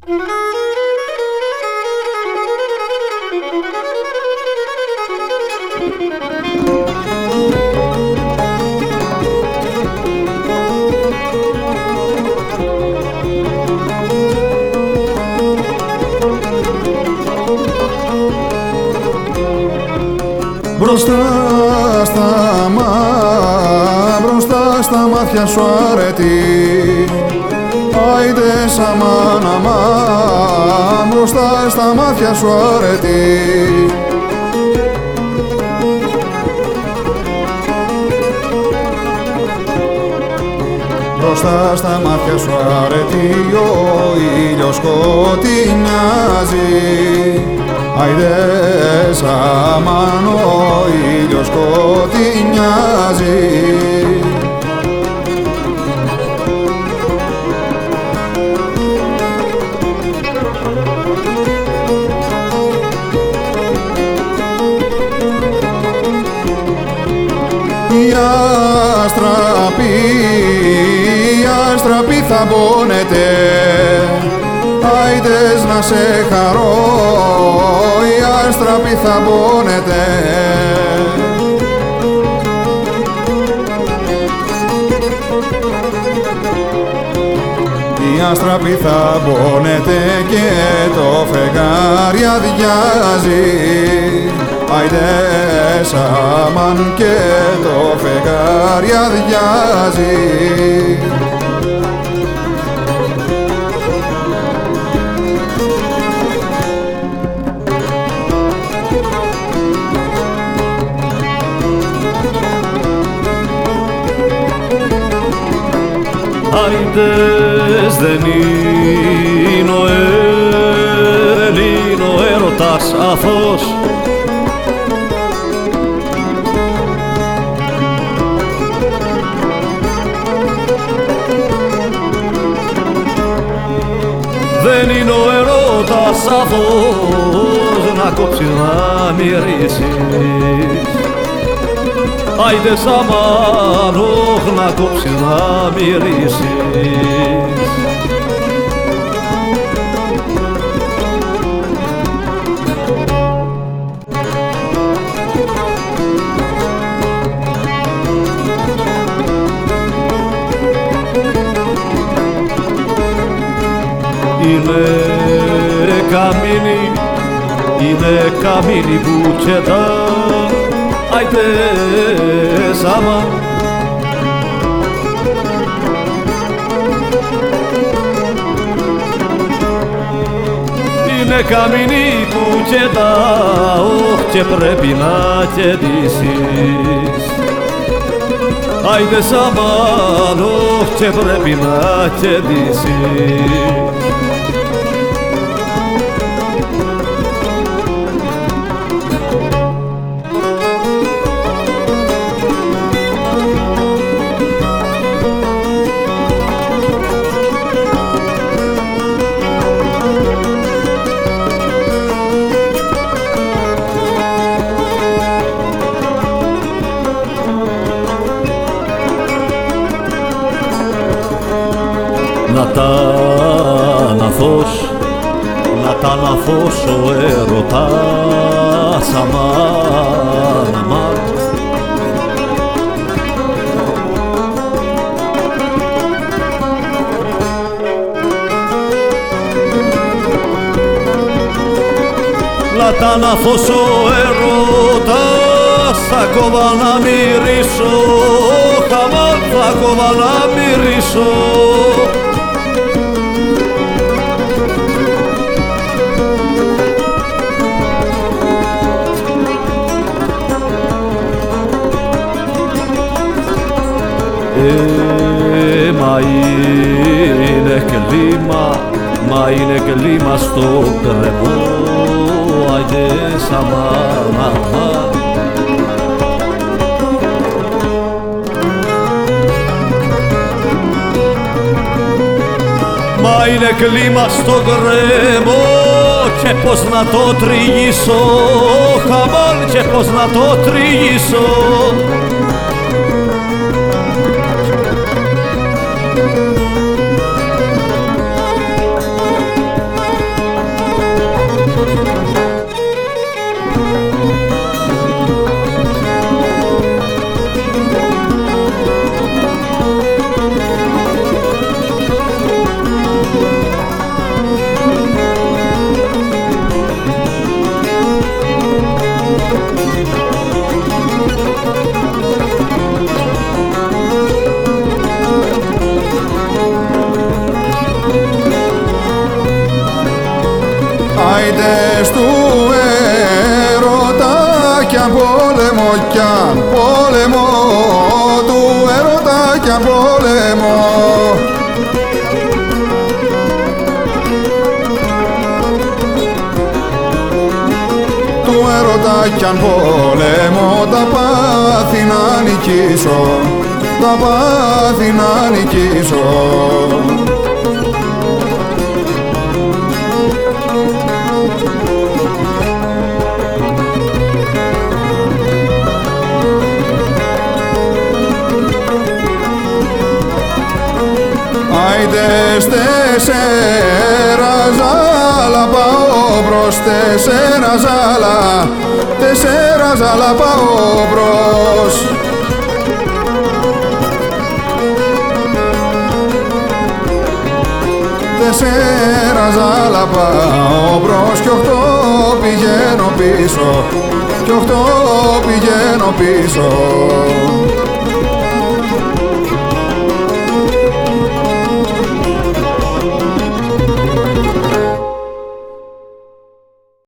Μπροστά στα μάτια σου αρετή, άιντε σαμάν αμάν, μπροστά στα μάτια σου αρετή. Μπροστά στα μάτια σου αρετή, ο ήλιος σκοτεινιάζει. Άιντε σαμάν, ο ήλιος σκοτεινιάζει. Η άστραπη θα πόνεται, άιντες να σε χαρώ, η άστραπη θα πόνεται. Η άστραπη θα πόνεται και το φεγγάρι αδειάζει. Άιντες αμάν και το φεγγάρι αδειάζει. Άιντες δεν είναι ο έρωτας αφός. Δεν είναι ο έρωτας αφός να κόψεις να μυρίσεις. Άιντες αμάν, όχ, να κόψεις να μυρίσεις. Είναι καμίνι μπουκέτα, άιντες αμάν. Είναι καμίνι μπουκέτα, όχ, και πρέπει να κεντήσεις. Άιντες αμάν, όχ, και πρέπει να κεντήσεις. Να τα αναφώς ο έρωτας αμάν, αμάν. Να τα αναφώς ο έρωτας, θα κόβα να μυρίσω, αμάν, θα κόβα να μυρίσω. Μα είναι κλίμα στο κρεμό, άιντες αμάν, αμάν. Μα είναι κλίμα στο κρεμό και πως να το τριγίσω, αμάν, και πως να το τριγίσω. Άιντες του έρωτα κι αν πόλεμο, κι αν πόλεμο, του έρωτα κι αν πόλεμο. Του έρωτα κι αν πόλεμο, τα πάθη να νικήσω, τα πάθη να νικήσω. Άιντες τέσσερα ζάλα πάω μπρος, τέσσερα ζάλα πάω μπρος. Τέσσερα ζάλα πάω μπρος κι 8 πηγαίνω πίσω, κι 8 πηγαίνω πίσω.